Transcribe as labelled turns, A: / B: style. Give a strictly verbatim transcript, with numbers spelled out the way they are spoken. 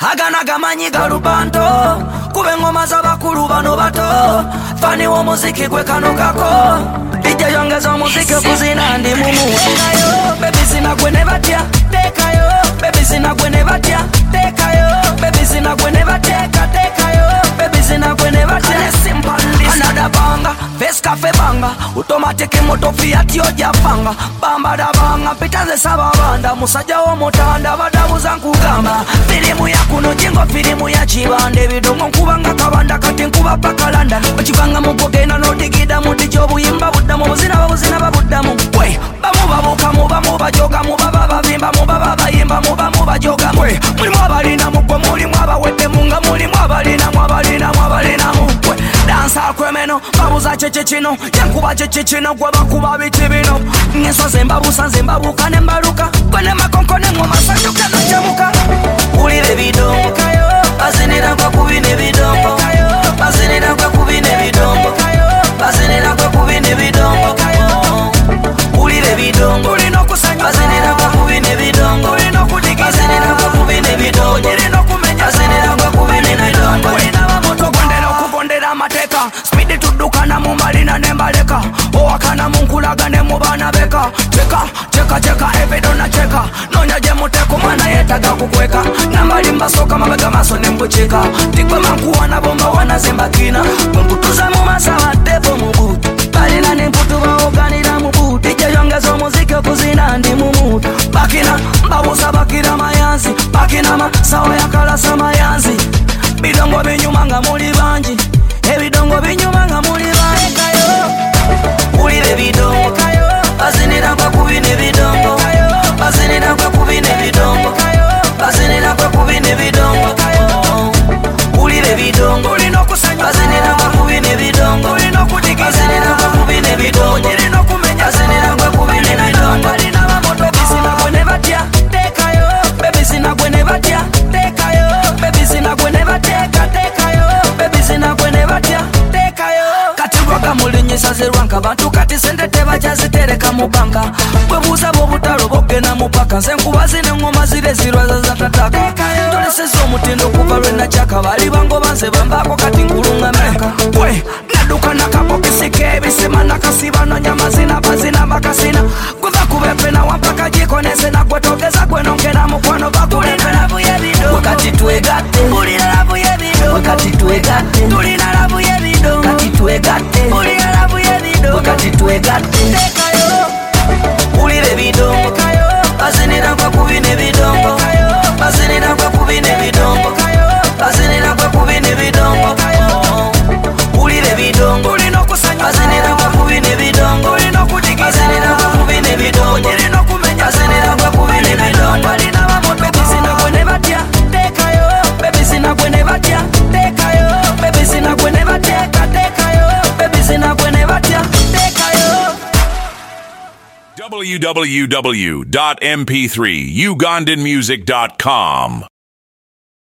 A: agana gamanyi galubanto kube ngoma z'abakulu bano bato fani w'omuziki gwe kano kako ijja yongeza omuziki okuzina ndi mumunayo baby zina gwe ne batya tekayo baby zina gwe ne batya tekayo baby zina gwe ne bateka tekayo baby zina gwe ne batya simple another banga face cafe banga automatic moto fiat yo japanga bamba da banga pitaze sababanda musajja wo mutanda badabuza nkugamba filimu ya kuno jingo filimu ya chibande bidongo nkubanga kabanda kati nkuba pakalanda okibanga mukogenda no digida muti kyobuyimba buddamu buzina babuzina babuddamu we bamu babuka muba muba joga muba baba bimba muba baba yimba muba muba joga we mulimu abalina mugwa mulimu abawedde munga mulimu abalina mwabalina mwabalina we dansa kwemeno babuza cheche chino yankuba cheche chino gwa bakuba biti bino ngeso zembabusa zembabuka ne mbaluka kone makonko ne ngoma sanjuka no jamuka ulire bidongo bazinira kwa kubine bidongo bazinira kwa kubine bidongo bazinira kwa kubine bidongo ulire bidongo ulino kusanya bazinira kwa kubine bidongo ulino kudigiza bazinira kwa kubine bidongo ulino kumenya bazinira kwa kubine bidongo ulina mamoto gondera okugondera amateka speed tudukana mu malina ne mbaleka owakana munkulaga ne mubana beka cheka cheka cheka evidona cheka nonya je muteko mwana yetaga kukweka nambali mbasoka mabega maso ne mbucheka tikwa mankuwa na bomba wanazimba kina mbutuza mu masawa depo mubutu balina ne mputu baoganira mubutu ije yongeza omuziki okuzina ndi mumutu bakina mbabuza bakira mayanzi bakina masawa yakalasa mayanzi bidongo binyuma nga muli banji ebidongo binyuma nga muli banji kayo ulire bidongo kayo bazinira kwa kubine bidongo bazinira kwa kubine bidongo bazinira kwa kubine bidongo ulire bidongo ulino kusanya bazinira kwa kubine bidongo ulino kudigiza bazinira kwa kubine bidongo ulino kumenya bazinira kwa kubine bidongo alina mamoto bizina gwe batya tekayo baby zina gwe batya tekayo baby zina gwe bateka tekayo baby zina gwe batya tekayo kati rwaga mulinyisa zirwanka bantu kati sente tebachazitereka mu banka bwe buza bo butalo bogena mu paka nkuba zine ngoma zire zirwaza zatataka toleseza omutindo kuva lwena chaka bali bango banze bambako kati ngulunga meka we naduka nakapokisi kebisima nakasiba no nyama zina bazina makasina kuva kubepena wampaka jikonese nakwetogeza gwenongera mukwano bakulina lavu yebido wakati tuegatte ulina lavu yebido wakati tuegatte tulina lavu yebido wakati tuegatte ulina lavu yebido wakati tuegatte tekayo ulire bidongo bazinira kwa kubine bidongo bazinira kwa kubine bidongo bazinira kwa kubine bidongo ulire bidongo ulino kusanya bazinira kwa kubine bidongo ulino kudigiza bazinira kwa kubine bidongo ulino kumenya bazinira kwa kubine bidongo alina mamoto bizina gwe batya tekayo baby zina gwe batya tekayo baby zina gwe bateka tekayo baby zina gwe batya tekayo
B: w w w dot m p three ugandan music dot com